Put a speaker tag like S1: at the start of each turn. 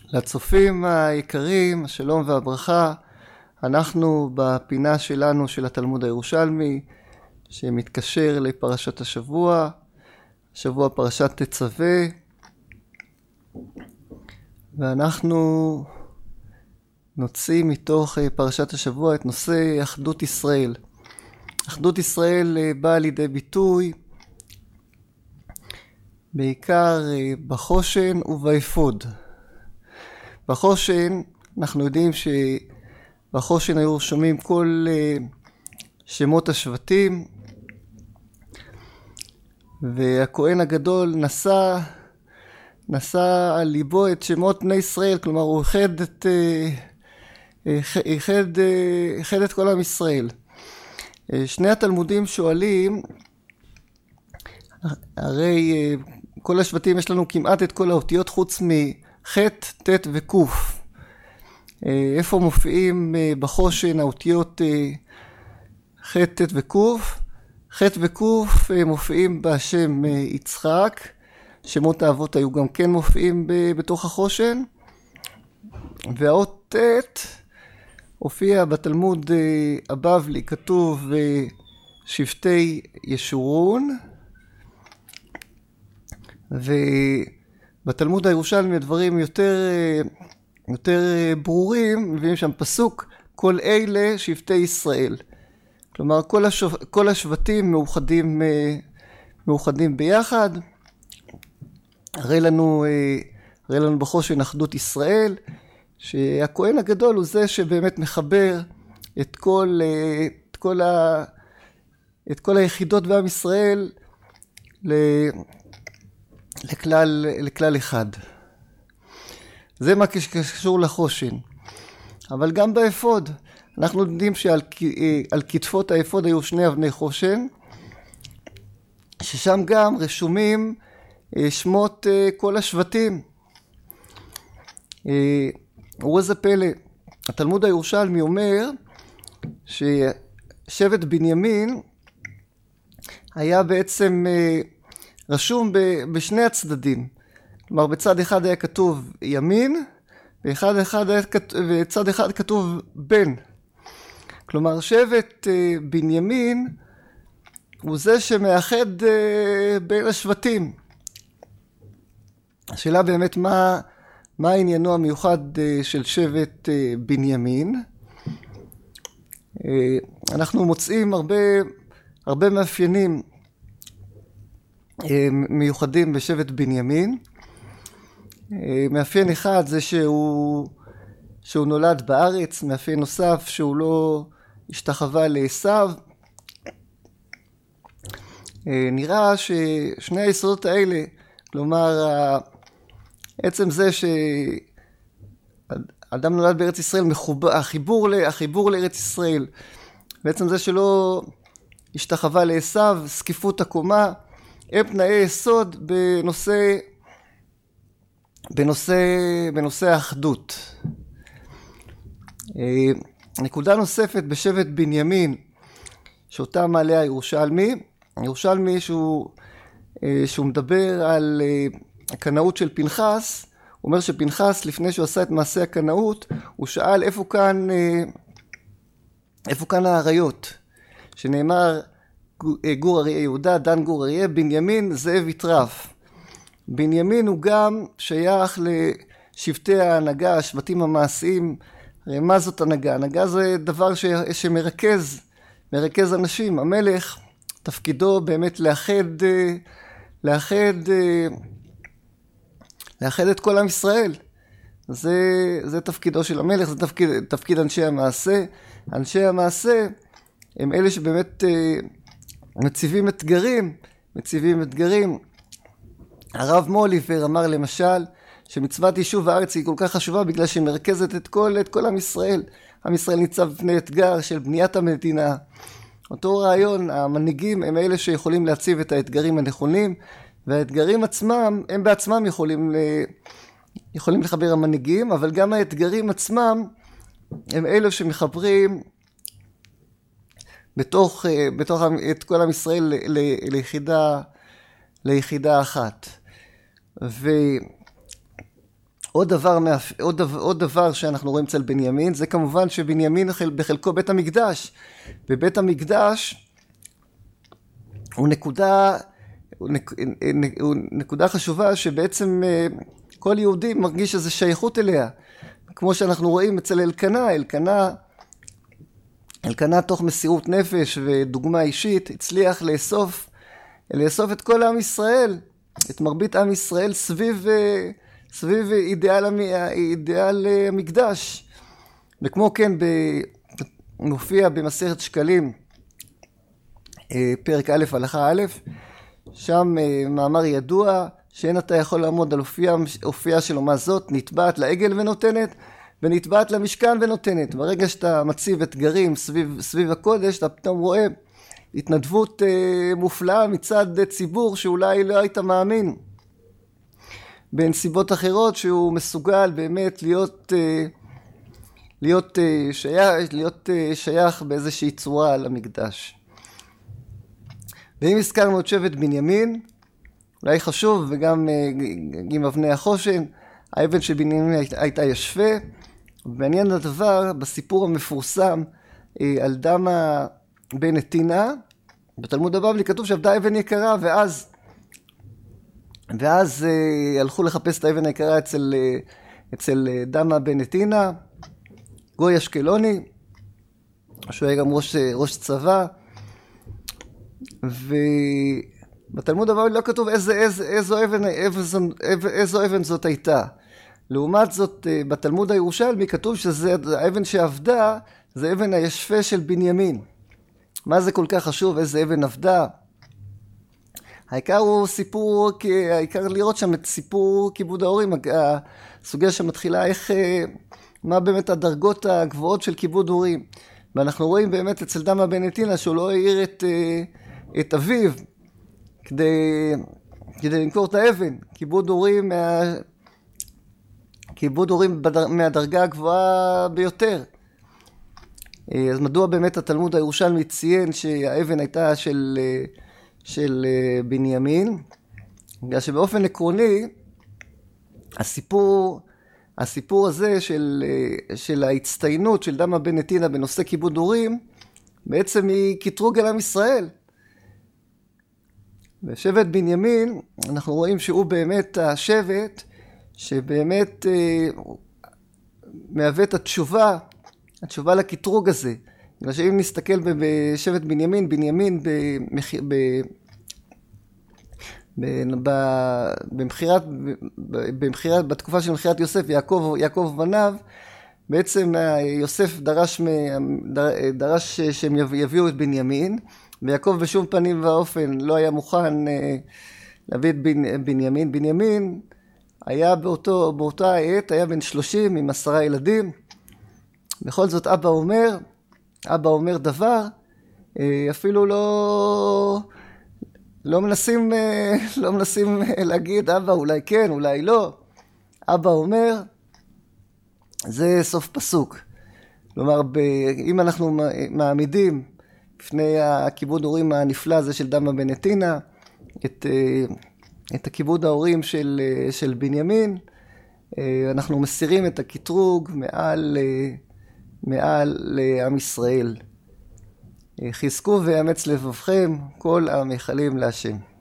S1: לצופים היקרים, שלום והברכה. אנחנו בפינה שלנו של התלמוד הירושלמי, שמתקשר לפרשת השבוע, שבוע פרשת תצווה, ואנחנו נוציא מתוך פרשת השבוע את נושא אחדות ישראל. אחדות ישראל באה לידי ביטוי בעיקר בחושן ובאפוד. בחושן, אנחנו יודעים שבחושן היו שומעים כל שמות השבטים, והכהן הגדול נשא על ליבו את שמות בני ישראל, כלומר הוא איחד את כל עם ישראל. שני התלמודים שואלים, הרי כל השבטים יש לנו כמעט את כל האותיות חוץ מח', ט' וק'. איפה מופיעים בחושן האותיות ח', ט' וק'? ח' וק' מופיעים בשם יצחק, שמות האבות היו גם כן מופיעים בתוך החושן, והאות ט' הופיע בתלמוד הבבלי, כתוב שבטי ישורון, ובתלמוד הירושלמי הדברים יותר ברורים, מביאים שם פסוק, כל אלה שבטי ישראל. כלומר, כל השבטים מאוחדים ביחד. הרי לנו בחושן אחדות ישראל, שהכהן הגדול הוא זה שבאמת מחבר את כל היחידות בעם ישראל לכלל אחד. זה מה שקשור לחושן. אבל גם באפוד, אנחנו יודעים שעל כתפות האפוד היו שני אבני חושן, ששם גם רשומים שמות כל השבטים. וראו איזה פלא, התלמוד הירושלמי אומר ששבט בנימין היה בעצם רשום בשני הצדדים. כלומר, בצד אחד היה כתוב ימין, ובצד אחד כתוב בן. כלומר, שבט בנימין הוא זה שמאחד בין השבטים. השאלה באמת מה העניינו המיוחד של שבט בנימין. אנחנו מוצאים הרבה מאפיינים מיוחדים בשבט בנימין. מאפיין אחד זה שהוא נולד בארץ, מאפיין נוסף שהוא לא השתחווה לעשיו. נראה ששני היסודות האלה, כלומר עצם זה שאדם נולד בארץ ישראל, החיבור לארץ ישראל, בעצם זה שלא השתחווה לעשיו, זקיפות הקומה, הם תנאי יסוד בנושא האחדות. נקודה נוספת בשבט בנימין, שאותה מעלה הירושלמי שהוא מדבר על הקנאות של פנחס. הוא אומר שפנחס, לפני שהוא עשה את מעשה הקנאות, הוא שאל איפה כאן האריות, שנאמר גור אריה יהודה, דן גור אריה, בנימין זאב יטרף. בנימין הוא גם שייך לשבטי ההנהגה, השבטים המעשיים. הרי מה זאת הנהגה? הנהגה זה דבר שמרכז אנשים. המלך, תפקידו באמת לאחד את כל עם ישראל. זה תפקידו של המלך, זה תפקיד אנשי המעשה. אנשי המעשה הם אלה שבאמת מציבים אתגרים. הרב מוליבר אמר למשל שמצוות יישוב הארץ היא כל כך חשובה בגלל שהיא מרכזת את כל עם ישראל. עם ישראל ניצב בפני אתגר של בניית המדינה. אותו רעיון, המנהיגים הם אלה שיכולים להציב את האתגרים הנכונים, והאתגרים עצמם, הם בעצמם יכולים לחבר המנהיגים, אבל גם האתגרים עצמם הם אלה שמחברים בתוך את כל עם ישראל ליחידה אחת. עוד דבר שאנחנו רואים אצל בנימין, זה כמובן שבנימין בחלקו בית המקדש, ובית המקדש הוא נקודה חשובה שבעצם כל יהודי מרגיש איזו שייכות אליה, כמו שאנחנו רואים אצל אלקנה תוך מסירות נפש ודוגמה אישית הצליח לאסוף את כל עם ישראל, את מרבית עם ישראל סביב אידיאל המקדש. וכמו כן מופיע במסכת שקלים פרק א' הלכה א', שם מאמר ידוע שאין אתה יכול לעמוד על אופייה של אומה זאת, נטבעת לעגל ונותנת ונטבעת למשכן ונותנת. ברגע שאתה מציב אתגרים סביב הקודש, אתה פתאום רואה התנדבות מופלאה מצד ציבור שאולי לא היית מאמין בנסיבות אחרות שהוא מסוגל באמת להיות שייך באיזושהי צורה למקדש. ואם הזכרנו את שבט בנימין, אולי חשוב, וגם עם אבני החושן, האבן של בנימין הייתה ישפה. ומעניין הדבר, בסיפור המפורסם על דמה בן נתינה, בתלמוד הבבלי כתוב שעבדה אבן יקרה, ואז הלכו לחפש את האבן היקרה אצל דמה בן נתינה, גוי אשקלוני, שהוא היה גם ראש צבא, ובתלמוד הבבלי לא כתוב איזו אבן זאת הייתה. לעומת זאת, בתלמוד הירושלמי כתוב שזה האבן שעבדה, זה אבן הישפה של בנימין. מה זה כל כך חשוב? איזה אבן עבדה? העיקר לראות שם את סיפור כיבוד ההורים, הסוגיה שמתחילה מה באמת הדרגות הגבוהות של כיבוד הורים. ואנחנו רואים באמת אצל דמה בן נתינה שהוא לא העיר את אביו כדי למכור את האבן. כיבוד הורים מהדרגה הגבוהה ביותר. אז מדוע באמת התלמוד הירושלמי ציין שהאבן הייתה של בנימין? בגלל שבאופן עקרוני הסיפור הזה של ההצטיינות של דמה בן נתינה בנושא כיבוד הורים בעצם היא קטרוג על עם ישראל. בשבט בנימין אנחנו רואים שהוא באמת השבט שבאמת מהווה את התשובה לקטרוג הזה. בגלל שאם נסתכל בשבט בנימין בתקופה של מחירת יוסף, יעקב ובניו, בעצם יוסף דרש שהם יביאו את בנימין, ויעקב בשום פנים ואופן לא היה מוכן להביא את בנימין. בנימין היה באותה עת, היה בן 30 עם 10 ילדים. בכל זאת אבא אומר דבר, אפילו לא מנסים להגיד אבא אולי כן, אולי לא. אבא אומר, זה סוף פסוק. כלומר, אם אנחנו מעמידים לפני הכיבוד הורים הנפלא הזה של דמה בן נתינה, את הכיבוד ההורים של בנימין, אנחנו מסירים את הקטרוג מעל לעם ישראל. חזקו ויאמץ לבבכם כל המייחלים להשם.